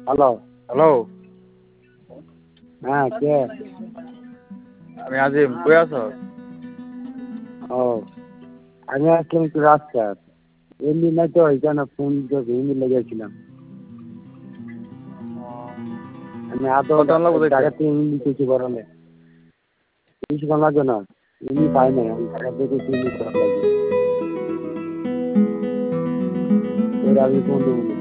Hello. Hello. হ্যাঁ, কে? আমি আজিম, কই আছো? ও, আমি আসলাম একটু রাস্তায়। এমনি নাই তো এইখানে ফোন দিয়ে এমনি লেগেছিলাম। আমি আদৌ কতক্ষণ লাগবো যাইতে? ঢাকা থেকে এমনি কিছু করালে কিছুক্ষণ লাগবে না। এমনি পাই নাই, আমি ঢাকা থেকে এমনি করা লাগবে। এর আগে ফোন দেবো না।